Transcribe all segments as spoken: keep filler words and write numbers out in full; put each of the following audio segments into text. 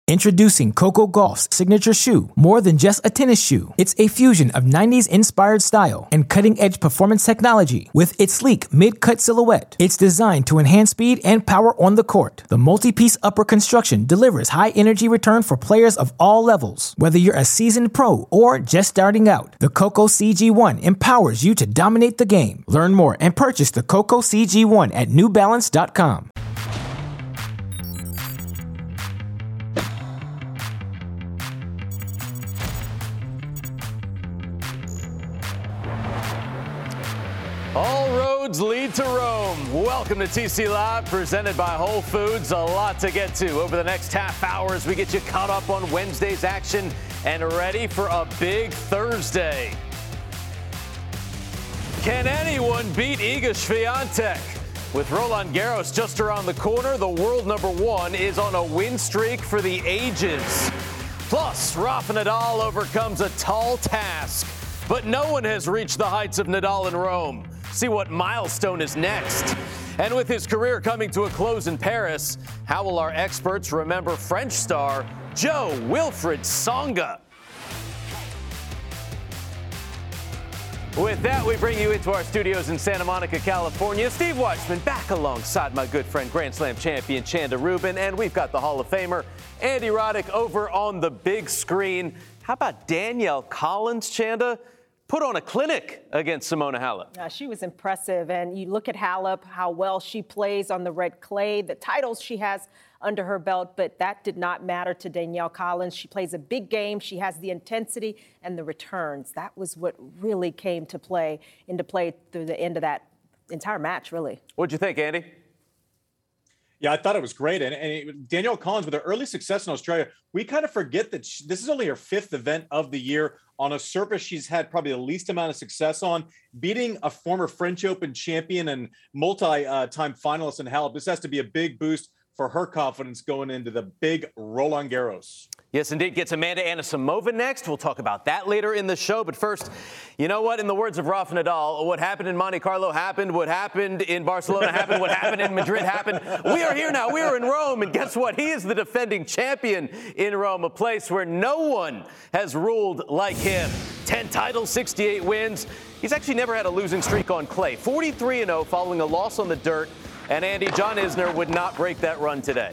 Introducing Coco Gauff's signature shoe, more than just a tennis shoe. It's a fusion of nineties-inspired style and cutting-edge performance technology. With its sleek mid-cut silhouette, it's designed to enhance speed and power on the court. The multi-piece upper construction delivers high-energy return for players of all levels. Whether you're a seasoned pro or just starting out, the Coco C G one empowers you to dominate the game. Learn more and purchase the Coco C G one at new balance dot com. All roads lead to Rome. Welcome to T C Live, presented by Whole Foods. A lot to get to. Over the next half hour as we get you caught up on Wednesday's action and ready for a big Thursday. Can anyone beat Iga Swiatek? With Roland Garros just around the corner, the world number one is on a win streak for the ages. Plus, Rafa Nadal overcomes a tall task, but no one has reached the heights of Nadal in Rome. See what milestone is next. And with his career coming to a close in Paris, how will our experts remember French star Jo-Wilfried Tsonga? With that, we bring you into our studios in Santa Monica, California. Steve Weissman back alongside my good friend, Grand Slam champion Chanda Rubin, and we've got the Hall of Famer Andy Roddick over on the big screen. How about Danielle Collins, Chanda? Put on a clinic against Simona Halep. Yeah, she was impressive. And you look at Halep, how well she plays on the red clay, the titles she has under her belt, but that did not matter to Danielle Collins. She plays a big game. She has the intensity and the returns. That was what really came to play into play through the end of that entire match, really. What'd you think, Andy? Yeah, I thought it was great. And, and it, Danielle Collins, with her early success in Australia, we kind of forget that she, this is only her fifth event of the year on a surface she's had probably the least amount of success on, beating a former French Open champion and multi-time finalist in Halep. This has to be a big boost for her confidence going into the big Roland Garros. Yes, indeed. Gets Amanda Anisimova next. We'll talk about that later in the show. But first, you know what? In the words of Rafa Nadal, what happened in Monte Carlo happened. What happened in Barcelona happened. What happened in Madrid happened. We are here now. We are in Rome. And guess what? He is the defending champion in Rome, a place where no one has ruled like him. ten titles, sixty-eight wins. He's actually never had a losing streak on clay. forty-three and oh following a loss on the dirt. And Andy, John Isner would not break that run today.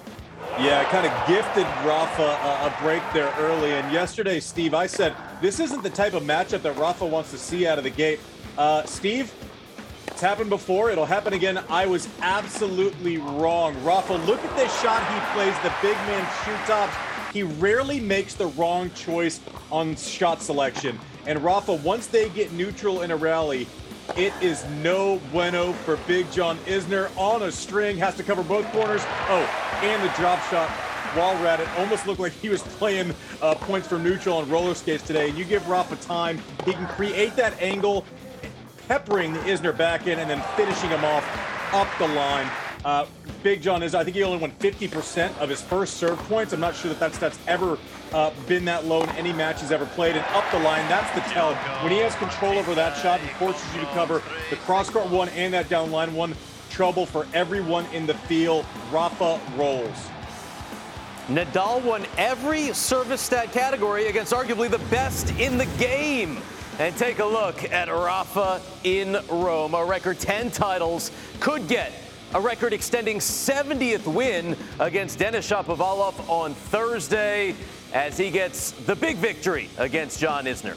Yeah, kind of gifted Rafa a, a break there early. And yesterday, Steve, I said, this isn't the type of matchup that Rafa wants to see out of the gate. Uh, Steve, it's happened before. It'll happen again. I was absolutely wrong. Rafa, look at this shot he plays, the big man shoot tops. He rarely makes the wrong choice on shot selection. And Rafa, once they get neutral in a rally, it is no bueno for Big John Isner. On a string, has to cover both corners. Oh, and the drop shot while we're at it. Almost looked like he was playing uh, points from neutral on roller skates today. And you give Rafa time, he can create that angle, peppering Isner back in and then finishing him off up the line. Uh, Big John is, I think he only won fifty percent of his first serve points. I'm not sure that that's, that's ever uh, been that low in any match he's ever played. And up the line, that's the tell. When he has control over that shot and forces you to cover the cross-court one and that down line one, trouble for everyone in the field. Rafa rolls. Nadal won every service stat category against arguably the best in the game. And take a look at Rafa in Rome. A record ten titles, could get a record extending seventieth win against Denis Shapovalov on Thursday as he gets the big victory against John Isner.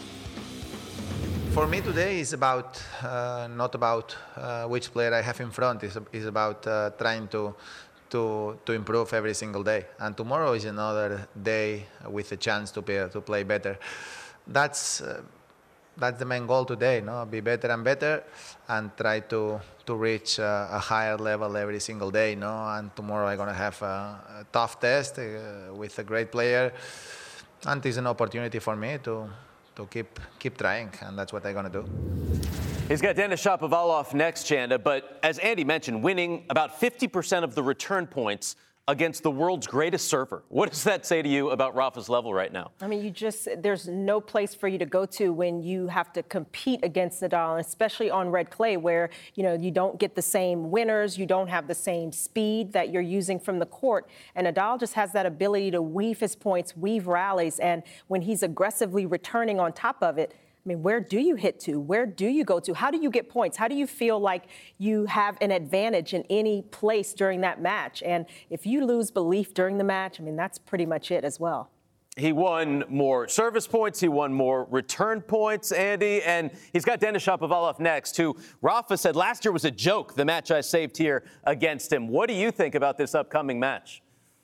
For me today is about uh, not about uh, which player I have in front. It's, it's about uh, trying to to to improve every single day. And tomorrow is another day with a chance to play to play better. That's uh, that's the main goal today. No, be better and better, and try to to reach uh, a higher level every single day. No, and tomorrow I'm gonna have a, a tough test uh, with a great player, and it's an opportunity for me to. to keep keep trying, and that's what they're going to do. He's got Denis Shapovalov next, Chanda, but as Andy mentioned, winning about fifty percent of the return points against the world's greatest server. What does that say to you about Rafa's level right now? I mean, you just, there's no place for you to go to when you have to compete against Nadal, especially on red clay where, you know, you don't get the same winners, you don't have the same speed that you're using from the court. And Nadal just has that ability to weave his points, weave rallies, and when he's aggressively returning on top of it, I mean, where do you hit to? Where do you go to? How do you get points? How do you feel like you have an advantage in any place during that match? And if you lose belief during the match, I mean, that's pretty much it as well. He won more service points. He won more return points, Andy. And he's got Denis Shapovalov next, who Rafa said last year was a joke, the match I saved here against him. What do you think about this upcoming match?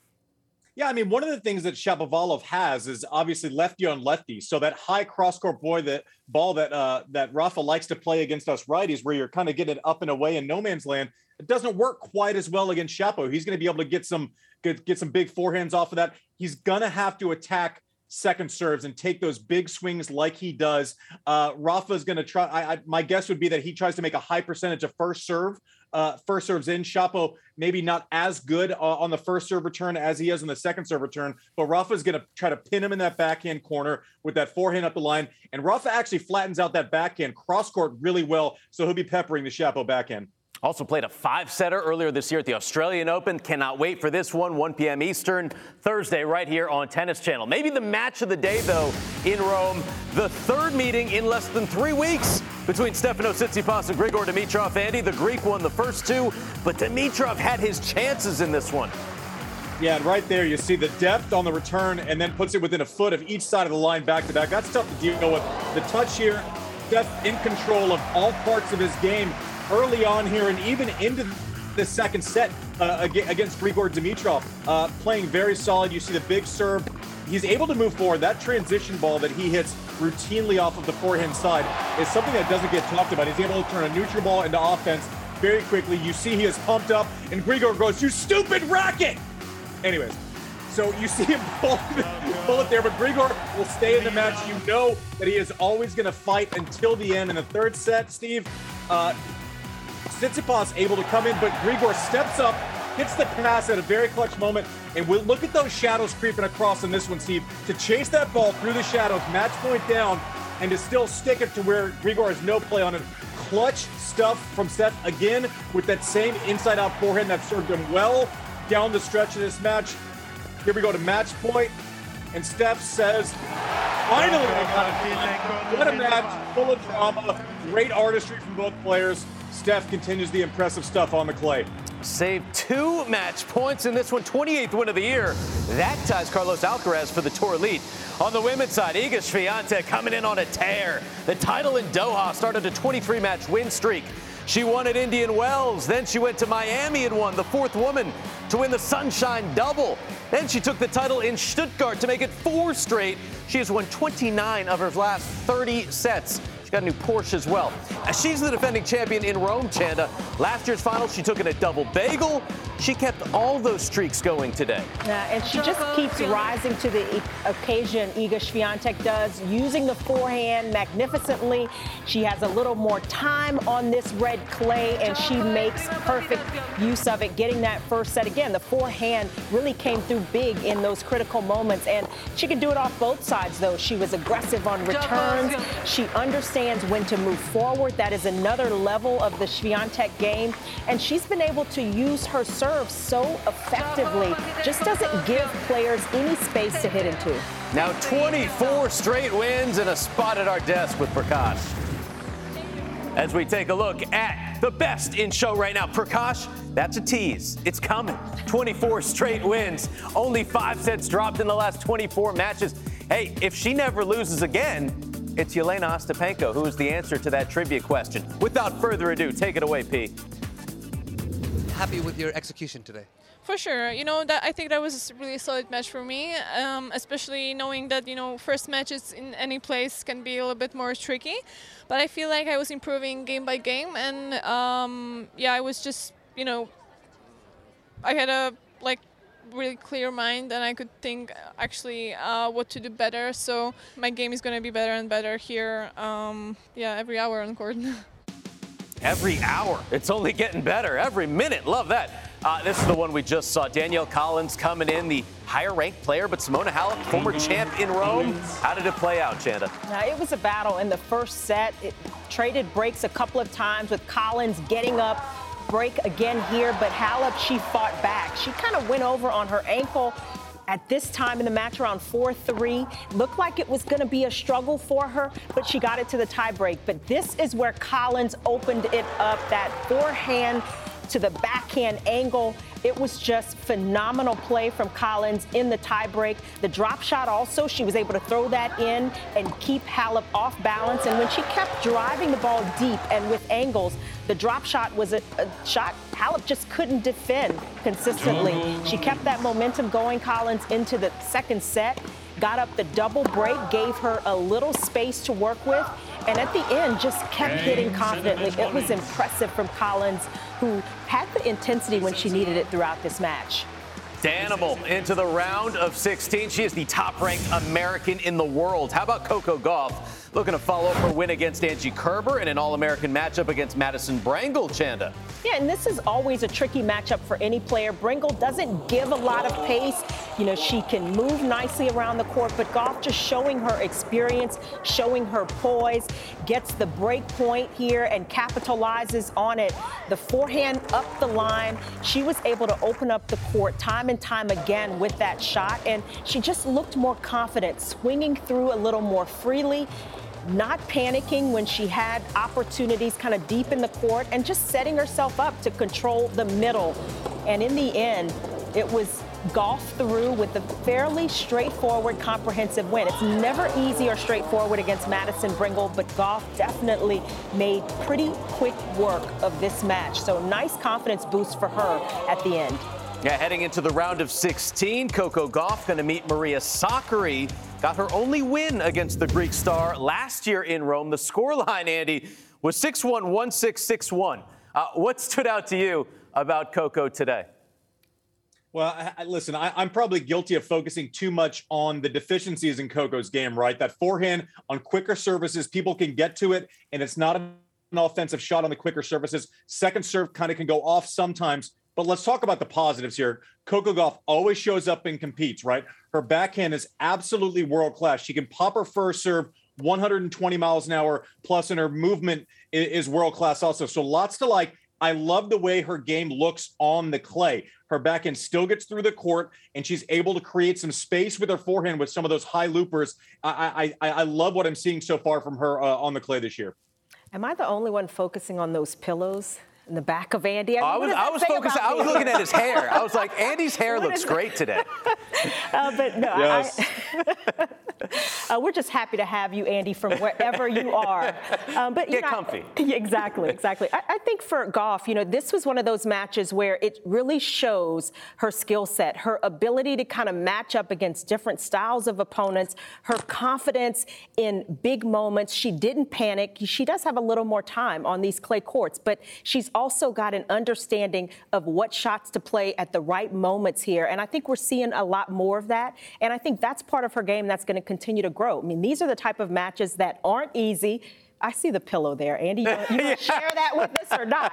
Yeah, I mean, one of the things that Shapovalov has is obviously lefty on lefty. So that high cross-court boy, that ball that uh, that Rafa likes to play against us righties, where you're kind of getting it up and away in no man's land, it doesn't work quite as well against Shapo. He's going to be able to get some get, get some big forehands off of that. He's going to have to attack second serves and take those big swings like he does. Uh, Rafa's going to try. I, I, my guess would be that he tries to make a high percentage of first serve. Uh, first serves in. Shapo maybe not as good uh, on the first serve return as he is on the second serve return, but Rafa's going to try to pin him in that backhand corner with that forehand up the line. And Rafa actually flattens out that backhand cross court really well, so he'll be peppering the Shapo backhand. Also played a five-setter earlier this year at the Australian Open. Cannot wait for this one, one p.m. Eastern, Thursday, right here on Tennis Channel. Maybe the match of the day, though, in Rome. The third meeting in less than three weeks between Stefanos Tsitsipas and Grigor Dimitrov. Andy, the Greek won the first two, but Dimitrov had his chances in this one. Yeah, and right there you see the depth on the return and then puts it within a foot of each side of the line back-to-back. That's tough to deal with. The touch here, Steph in control of all parts of his game early on here and even into the second set uh, against Grigor Dimitrov, uh, playing very solid. You see the big serve. He's able to move forward. That transition ball that he hits routinely off of the forehand side is something that doesn't get talked about. He's able to turn a neutral ball into offense very quickly. You see he is pumped up, and Grigor goes, "You stupid racket!" Anyways, so you see him pull, pull it there, but Grigor will stay in the match. You know that he is always going to fight until the end. In the third set, Steve, uh, Tsitsipas able to come in, but Grigor steps up, hits the pass at a very clutch moment, and we'll look at those shadows creeping across in this one, Steve, to chase that ball through the shadows, match point down, and to still stick it to where Grigor has no play on it. Clutch stuff from Steph again with that same inside-out forehand that served him well down the stretch of this match. Here we go to match point, and Steph says, finally, I got it. What a match, full of drama, great artistry from both players. Steph continues the impressive stuff on the clay. Saved two match points in this one, twenty-eighth win of the year. That ties Carlos Alcaraz for the tour lead. On the women's side, Iga Swiatek coming in on a tear. The title in Doha started a twenty-three match win streak. She won at Indian Wells. Then she went to Miami and won, the fourth woman to win the Sunshine Double. Then she took the title in Stuttgart to make it four straight. She has won twenty-nine of her last thirty sets. She's got a new Porsche as well. She's the defending champion in Rome, Chanda. Last year's final, she took it at double bagel. She kept all those streaks going today. Yeah, and she just keeps rising to the occasion, Iga Swiatek does, using the forehand magnificently. She has a little more time on this red clay, and she makes perfect use of it, getting that first set. Again, the forehand really came through big in those critical moments, and she can do it off both sides, though. She was aggressive on returns. She understands when to move forward. That is another level of the Swiatek game, and she's been able to use her serve so effectively. Just doesn't give players any space to hit into. Now twenty-four straight wins and a spot at our desk with Prakash. As we take a look at the best in show right now, Prakash, that's a tease. It's coming. twenty-four straight wins. Only five sets dropped in the last twenty-four matches. Hey, if she never loses again, it's Yelena Ostapenko who is the answer to that trivia question. Without further ado, take it away, P. Happy with your execution today? For sure. You know, that I think that was a really solid match for me, um, especially knowing that, you know, first matches in any place can be a little bit more tricky. But I feel like I was improving game by game. And, um, yeah, I was just, you know, I had a, like, really clear mind and I could think actually uh, what to do better. So my game is going to be better and better here, um, yeah, every hour on court. Every hour. It's only getting better. Every minute. Love that. Uh, this is the one we just saw. Danielle Collins coming in, the higher-ranked player, but Simona Halep, former champ in Rome. How did it play out, Chanda? Now, it was a battle in the first set. It traded breaks a couple of times with Collins getting up, break again here, but Halep, she fought back. She kind of went over on her ankle at this time in the match around four three. Looked like it was going to be a struggle for her, but she got it to the tie break. But this is where Collins opened it up, that forehand to the backhand angle. It was just phenomenal play from Collins in the tiebreak. The drop shot also, she was able to throw that in and keep Halep off balance. And when she kept driving the ball deep and with angles, the drop shot was a, a shot Halep just couldn't defend consistently. She kept that momentum going, Collins, into the second set. Got up the double break, gave her a little space to work with, and at the end just kept hitting confidently. It was impressive from Collins, who had the intensity when she needed it throughout this match. Danimal into the round of sixteen. She is the top-ranked American in the world. How about Coco Gauff? Looking to follow up her win against Angie Kerber in an All-American matchup against Madison Brangle, Chanda. Yeah, and this is always a tricky matchup for any player. Brangle doesn't give a lot of pace. You know, she can move nicely around the court, but Gauff just showing her experience, showing her poise, gets the break point here and capitalizes on it. The forehand up the line. She was able to open up the court time and time again with that shot, and she just looked more confident, swinging through a little more freely, not panicking when she had opportunities kind of deep in the court, and just setting herself up to control the middle. And in the end, it was Gauff through with a fairly straightforward, comprehensive win. It's never easy or straightforward against Madison Brangle, but Gauff definitely made pretty quick work of this match. So nice confidence boost for her at the end. Yeah, heading into the round of sixteen, Coco Gauff going to meet Maria Sakkari. Got her only win against the Greek star last year in Rome. The scoreline, Andy, was six one, one six, six one. Uh, what stood out to you about Coco today? Well, I, listen, I, I'm probably guilty of focusing too much on the deficiencies in Coco's game, right? That forehand on quicker services, people can get to it, and it's not an offensive shot on the quicker surfaces. Second serve kind of can go off sometimes. But let's talk about the positives here. Coco Gauff always shows up and competes, right? Her backhand is absolutely world-class. She can pop her first serve one hundred twenty miles an hour, plus, and her movement is world-class also. So lots to like. I love the way her game looks on the clay. Her backhand still gets through the court, and she's able to create some space with her forehand with some of those high loopers. I I, I love what I'm seeing so far from her uh, on the clay this year. Am I the only one focusing on those pillows in the back of Andy? I, mean, I was, I was focusing. I was looking at his hair. I was like, Andy's hair what looks great today. uh, but no, yes. I, uh, we're just happy to have you, Andy, from wherever you are. Um, but get you know, comfy. Exactly, exactly. I, I think for Gauff, you know, this was one of those matches where it really shows her skill set, her ability to kind of match up against different styles of opponents, her confidence in big moments. She didn't panic. She does have a little more time on these clay courts, but she's also got an understanding of what shots to play at the right moments here. And I think we're seeing a lot more of that. And I think that's part of her game that's going to continue to grow. I mean, these are the type of matches that aren't easy. I see the pillow there. Andy, you want to yeah. share that with us or not?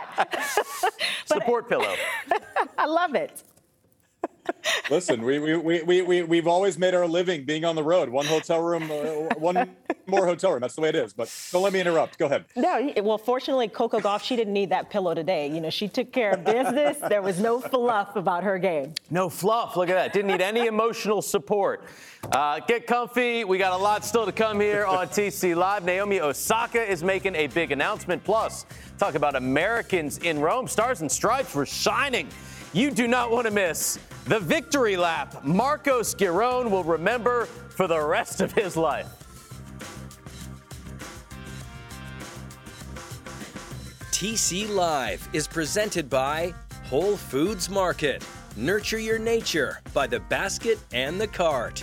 Support pillow. I love it. Listen, we, we, we, we, we've always made our living being on the road. One hotel room, uh, one more hotel room. That's the way it is. But don't let me interrupt. Go ahead. No, well, fortunately, Coco Gauff, she didn't need that pillow today. You know, she took care of business. There was no fluff about her game. No fluff. Look at that. Didn't need any emotional support. Uh, get comfy. We got a lot still to come here on T C Live. Naomi Osaka is making a big announcement. Plus, talk about Americans in Rome. Stars and Stripes were shining. You do not want to miss the victory lap Marcos Giron will remember for the rest of his life. T C Live is presented by Whole Foods Market. Nurture your nature by the basket and the cart.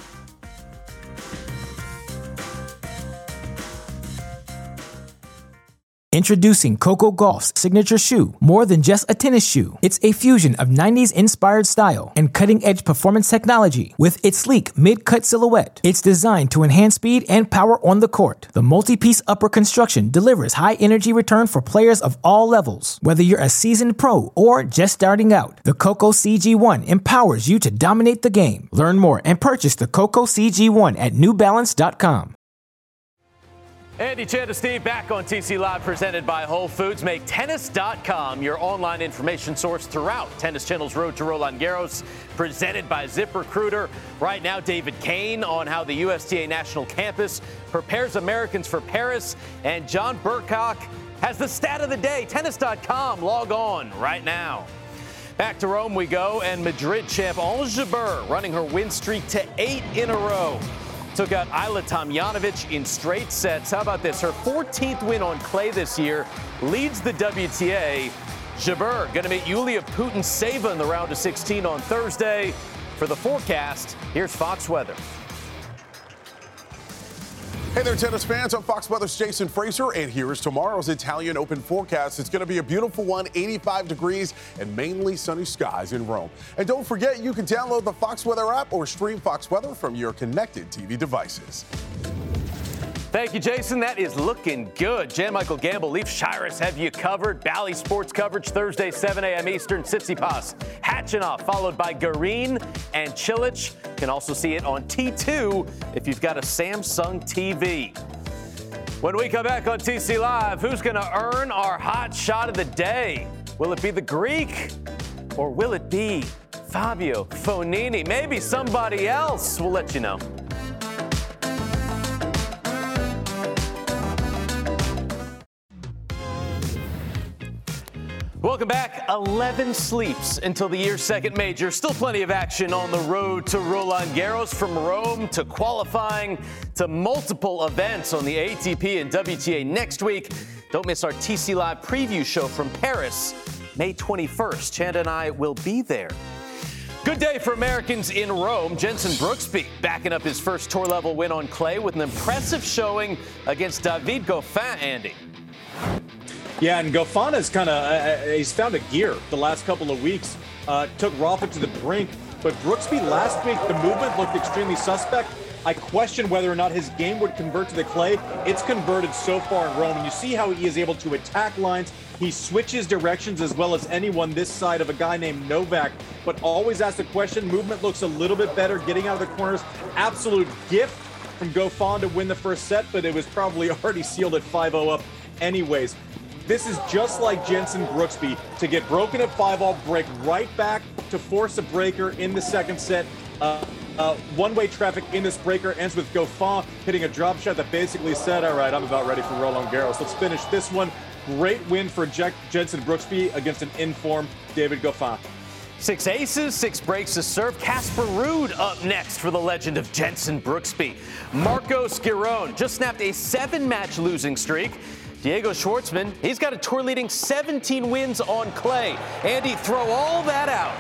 Introducing Coco Gauff's signature shoe, more than just a tennis shoe. It's a fusion of nineties-inspired style and cutting-edge performance technology with its sleek mid-cut silhouette. It's designed to enhance speed and power on the court. The multi-piece upper construction delivers high-energy return for players of all levels. Whether you're a seasoned pro or just starting out, the Coco C G one empowers you to dominate the game. Learn more and purchase the Coco C G one at new balance dot com. Andy Chanda, Steve, back on T C Live, presented by Whole Foods. Make tennis dot com your online information source throughout Tennis Channel's Road to Roland Garros, presented by ZipRecruiter. Right now, David Kane on how the U S T A National Campus prepares Americans for Paris, and John Burkock has the stat of the day. tennis dot com, log on right now. Back to Rome we go, and Madrid champ Ons Jabeur running her win streak to eight in a row. Took out Ajla Tomljanovic in straight sets. How about this? Her fourteenth win on clay this year, leads the W T A. Jabeur going to meet Yulia Putintseva in the round of sixteen on Thursday. For the forecast, here's Fox Weather. Hey there, tennis fans. I'm Fox Weather's Jason Fraser, and here is tomorrow's Italian Open forecast. It's going to be a beautiful one, eighty-five degrees and mainly sunny skies in Rome. And don't forget, you can download the Fox Weather app or stream Fox Weather from your connected T V devices. Thank you, Jason. That is looking good. Jan Michael Gamble, Leaf Shiras have you covered. Bally Sports coverage Thursday, seven a.m. Eastern. Tsitsipas, Khachanov, followed by Garin and Cilic. Can also see it on T two if you've got a Samsung T V. When we come back on T C Live, who's going to earn our hot shot of the day? Will it be the Greek or will it be Fabio Fognini? Maybe somebody else. We'll let you know. Welcome back. eleven sleeps until the year's second major. Still plenty of action on the road to Roland Garros, from Rome to qualifying to multiple events on the A T P and W T A next week. Don't miss our T C Live preview show from Paris, May twenty-first. Chanda and I will be there. Good day for Americans in Rome. Jenson Brooksby backing up his first tour-level win on clay with an impressive showing against David Goffin, Andy. Yeah, and Goffin has kind of, uh, he's found a gear the last couple of weeks. Uh, took Rafa to the brink, but Brooksby last week, the movement looked extremely suspect. I question whether or not his game would convert to the clay. It's converted so far in Rome, and you see how he is able to attack lines. He switches directions as well as anyone this side of a guy named Novak, but always asks the question. Movement looks a little bit better, getting out of the corners. Absolute gift from Goffin to win the first set, but it was probably already sealed at five oh up anyways. This is just like Jenson Brooksby, to get broken at five all, break right back to force a breaker in the second set. Uh, uh, one-way traffic in this breaker ends with Goffin hitting a drop shot that basically said, all right, I'm about ready for Roland Garros. Let's finish this one. Great win for Je- Jenson Brooksby against an in-form David Goffin. Six aces, six breaks to serve. Casper Ruud up next for the legend of Jenson Brooksby. Marcos Giron just snapped a seven-match losing streak. Diego Schwartzman, he's got a tour-leading seventeen wins on clay. Andy, throw all that out.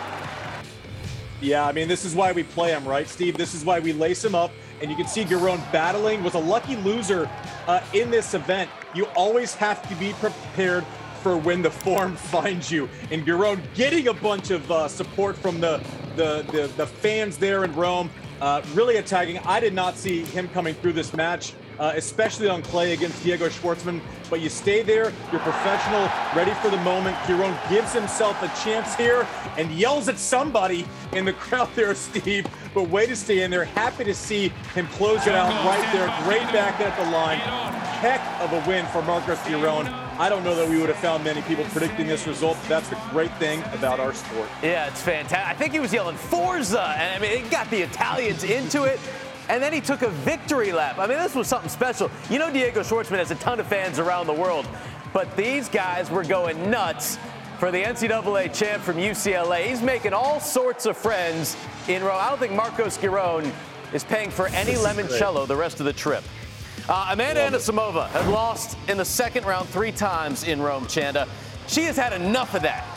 Yeah, I mean, this is why we play him, right, Steve? This is why we lace him up. And you can see Giron battling, was a lucky loser uh, in this event. You always have to be prepared for when the form finds you. And Giron getting a bunch of uh, support from the, the, the, the fans there in Rome, uh, really attacking. I did not see him coming through this match. Uh, especially on clay against Diego Schwartzman. But you stay there, you're professional, ready for the moment. Giron gives himself a chance here and yells at somebody in the crowd there, Steve. But way to stay in there. Happy to see him close it out right there. Great back at the line. Heck of a win for Marcos Giron. I don't know that we would have found many people predicting this result. But that's the great thing about our sport. Yeah, it's fantastic. I think he was yelling Forza, and I mean, it got the Italians into it. And then he took a victory lap. I mean, this was something special. You know, Diego Schwartzman has a ton of fans around the world, but these guys were going nuts for the N C double A champ from U C L A. He's making all sorts of friends in Rome. I don't think Marcos Giron is paying for any limoncello the rest of the trip. Uh, Amanda Anisimova had lost in the second round three times in Rome, Chanda. She has had enough of that.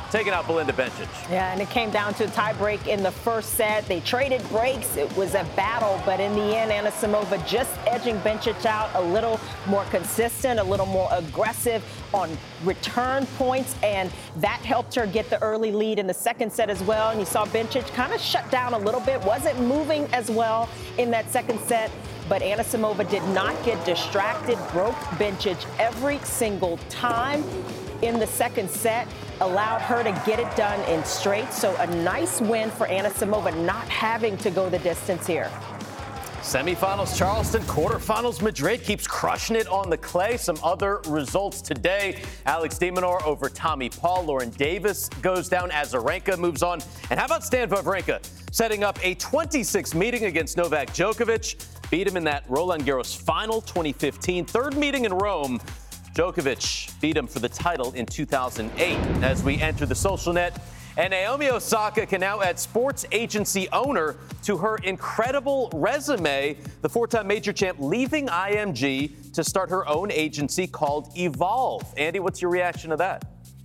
taking out Belinda Bencic. Yeah, and it came down to a tie break in the first set. They traded breaks. It was a battle, but in the end, Anisimova just edging Bencic out, a little more consistent, a little more aggressive on return points, and that helped her get the early lead in the second set as well. And you saw Bencic kind of shut down a little bit, wasn't moving as well in that second set. But Anisimova did not get distracted, broke Bencic every single time in the second set, allowed her to get it done in straight. So a nice win for Anisimova, not having to go the distance here. Semifinals Charleston, quarterfinals Madrid keeps crushing it on the clay. Some other results today. Alex de Minaur over Tommy Paul. Lauren Davis goes down. Azarenka moves on. And how about Stan Wawrinka setting up a twenty-six meeting against Novak Djokovic? Beat him in that Roland Garros final twenty fifteen. Third meeting in Rome. Djokovic beat him for the title in two thousand eight. As we enter the social net, and Naomi Osaka can now add sports agency owner to her incredible resume. The four-time major champ leaving I M G to start her own agency called Evolve. Andy, what's your reaction to that?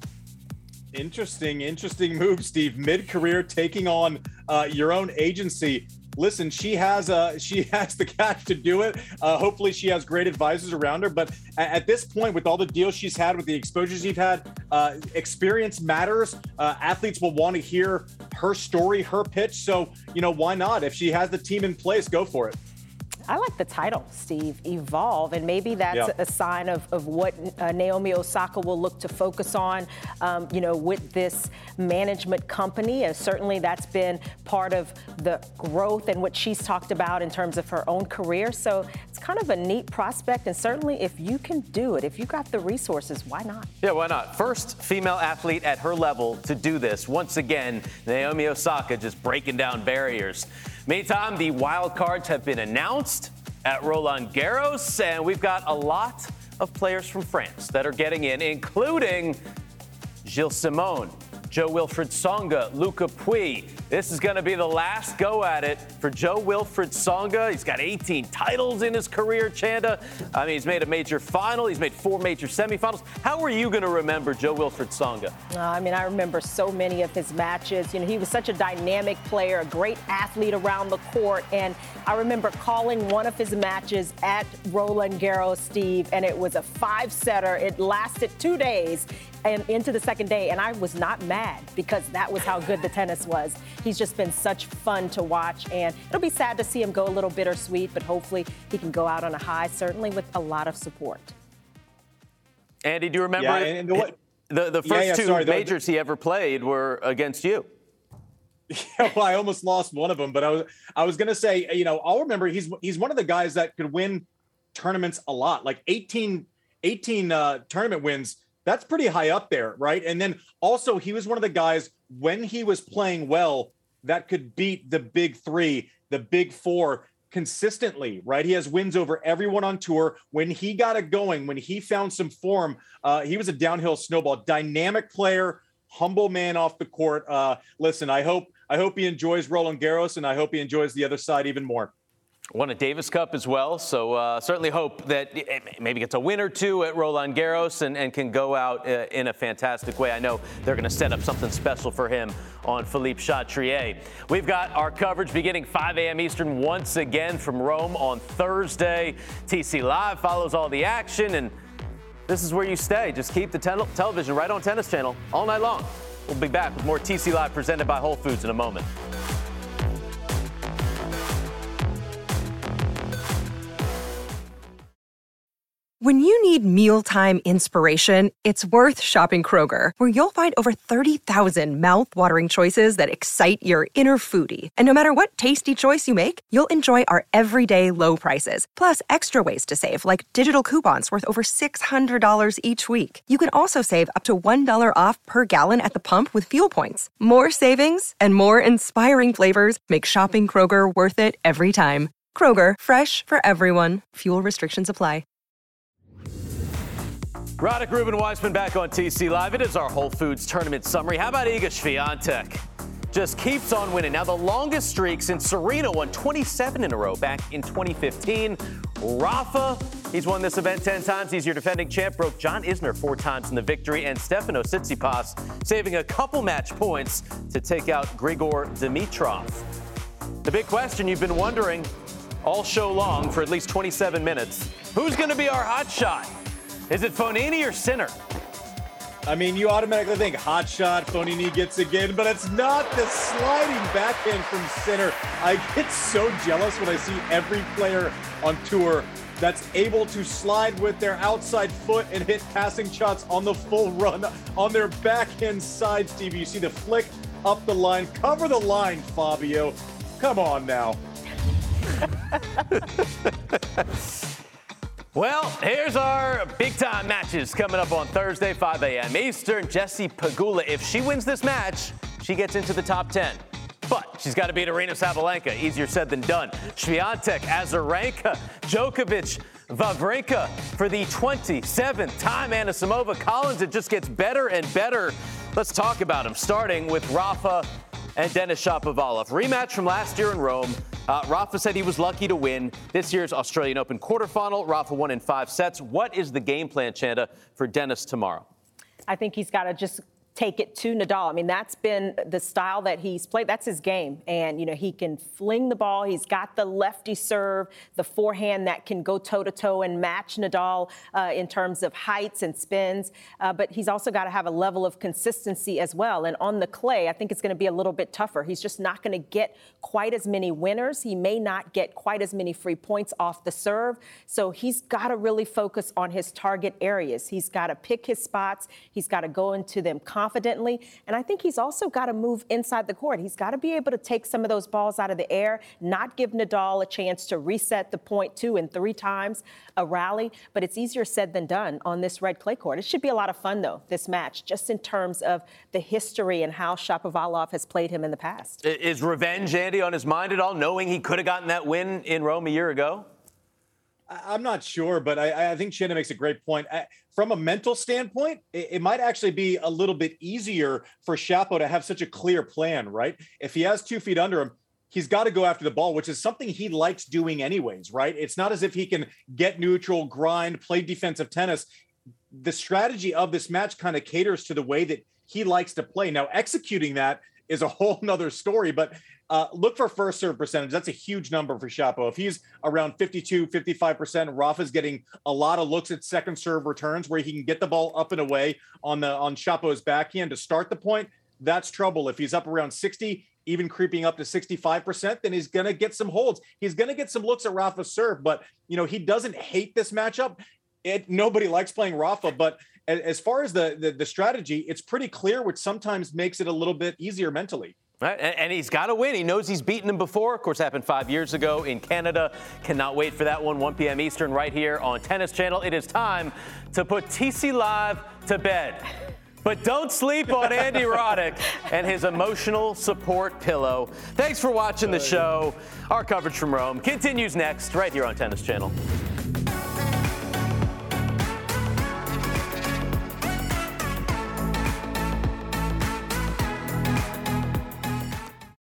Interesting, interesting move, Steve. Mid-career, taking on uh, your own agency. Listen, she has uh, she has the cash to do it. Uh, hopefully she has great advisors around her. But at this point, with all the deals she's had, with the exposures she's had, uh, experience matters. Uh, athletes will want to hear her story, her pitch. So, you know, why not? If she has the team in place, go for it. I like the title, Steve, Evolve, and maybe that's yeah. a sign of, of what uh, Naomi Osaka will look to focus on, um, you know, with this management company. And certainly that's been part of the growth and what she's talked about in terms of her own career. So it's kind of a neat prospect. And certainly if you can do it, if you got the resources, why not? Yeah, why not? First female athlete at her level to do this. Once again, Naomi Osaka just breaking down barriers. Meantime, the wild cards have been announced at Roland Garros, and we've got a lot of players from France that are getting in, including Gilles Simon, Jo-Wilfried Tsonga, Luca Pouille. This is going to be the last go at it for Jo-Wilfried Tsonga. He's got eighteen titles in his career, Chanda. I mean, he's made a major final. He's made four major semifinals. How are you going to remember Jo-Wilfried Tsonga? Uh, I mean, I remember so many of his matches. You know, he was such a dynamic player, a great athlete around the court. And I remember calling one of his matches at Roland Garros, Steve, and it was a five-setter. It lasted two days and into the second day, and I was not mad because that was how good the tennis was. He's just been such fun to watch, and it'll be sad to see him go a little bittersweet, but hopefully he can go out on a high, certainly with a lot of support. Andy, do you remember yeah, and the, what, the, the first yeah, yeah, two sorry, majors the, he ever played were against you? Yeah, well, I almost lost one of them, but I was I was gonna say, you know, I'll remember he's he's one of the guys that could win tournaments a lot, like eighteen, eighteen uh, tournament wins. That's pretty high up there, right? And then also he was one of the guys when he was playing well that could beat the big three, the big four consistently, right? He has wins over everyone on tour. When he got it going, when he found some form, uh, he was a downhill snowball, dynamic player, humble man off the court. Uh, listen, I hope I hope he enjoys Roland Garros, and I hope he enjoys the other side even more. Won a Davis Cup as well, so uh, certainly hope that it maybe gets a win or two at Roland Garros and, and can go out uh, in a fantastic way. I know they're going to set up something special for him on Philippe Chatrier. We've got our coverage beginning five a.m. Eastern once again from Rome on Thursday. T C Live follows all the action, and this is where you stay. Just keep the ten- television right on Tennis Channel all night long. We'll be back with more T C Live presented by Whole Foods in a moment. When you need mealtime inspiration, it's worth shopping Kroger, where you'll find over thirty thousand mouth-watering choices that excite your inner foodie. And no matter what tasty choice you make, you'll enjoy our everyday low prices, plus extra ways to save, like digital coupons worth over six hundred dollars each week. You can also save up to one dollar off per gallon at the pump with fuel points. More savings and more inspiring flavors make shopping Kroger worth it every time. Kroger, fresh for everyone. Fuel restrictions apply. Roddick, Ruben Weissman back on T C Live. It is our Whole Foods tournament summary. How about Iga Swiatek? just keeps on winning. Now the longest streak since Serena won twenty-seven in a row back in twenty fifteen. Rafa, he's won this event ten times. He's your defending champ. Broke John Isner four times in the victory. And Stefanos Tsitsipas saving a couple match points to take out Grigor Dimitrov. The big question you've been wondering all show long for at least twenty-seven minutes. Who's going to be our hot shot? Is it Fognini or Sinner? I mean, you automatically think hot shot, Fognini gets again, but it's not the sliding backhand from Sinner. I get so jealous when I see every player on tour that's able to slide with their outside foot and hit passing shots on the full run on their backhand side, Steve. You see the flick up the line. Cover the line, Fabio. Come on now. Well, here's our big-time matches coming up on Thursday, five a.m. Eastern. Jessie Pegula, if she wins this match, she gets into the top ten. But she's got to beat Aryna Sabalenka. Easier said than done. Swiatek, Azarenka, Djokovic, Wawrinka for the twenty-seventh time. Anisimova, Collins, it just gets better and better. Let's talk about them, starting with Rafa and Denis Shapovalov. Rematch from last year in Rome. Uh, Rafa said he was lucky to win this year's Australian Open quarterfinal. Rafa won in five sets. What is the game plan, Chanda, for Denis tomorrow? I think he's got to just take it to Nadal. I mean, that's been the style that he's played. That's his game. And, you know, he can fling the ball. He's got the lefty serve, the forehand that can go toe-to-toe and match Nadal uh, in terms of heights and spins. Uh, but he's also got to have a level of consistency as well. And on the clay, I think it's going to be a little bit tougher. He's just not going to get quite as many winners. He may not get quite as many free points off the serve. So he's got to really focus on his target areas. He's got to pick his spots. He's got to go into them confidently. And I think he's also got to move inside the court. He's got to be able to take some of those balls out of the air, not give Nadal a chance to reset the point two and three times a rally. But it's easier said than done on this red clay court. It should be a lot of fun, though, this match, just in terms of the history and how Shapovalov has played him in the past. Is revenge, Andy, on his mind at all, knowing he could have gotten that win in Rome a year ago? I'm not sure, but I, I think Chanda makes a great point. I, from a mental standpoint, it, it might actually be a little bit easier for Shapo to have such a clear plan, right? If he has two feet under him, he's got to go after the ball, which is something he likes doing anyways, right? It's not as if he can get neutral, grind, play defensive tennis. The strategy of this match kind of caters to the way that he likes to play. Now, executing that is a whole nother story, but uh, look for first serve percentage. That's a huge number for Shapo. If he's around fifty-two, fifty-five percent, Rafa's getting a lot of looks at second serve returns where he can get the ball up and away on the on Shapo's backhand to start the point. That's trouble. If he's up around sixty, even creeping up to sixty-five percent, then he's going to get some holds. He's going to get some looks at Rafa's serve, but you know, he doesn't hate this matchup. It, nobody likes playing Rafa, but as far as the, the the strategy, it's pretty clear, which sometimes makes it a little bit easier mentally. Right, and he's got to win. He knows he's beaten him before. Of course, happened five years ago in Canada. Cannot wait for that one, one p.m. Eastern, right here on Tennis Channel. It is time to put T C Live to bed. But don't sleep on Andy Roddick and his emotional support pillow. Thanks for watching the show. Our coverage from Rome continues next, right here on Tennis Channel.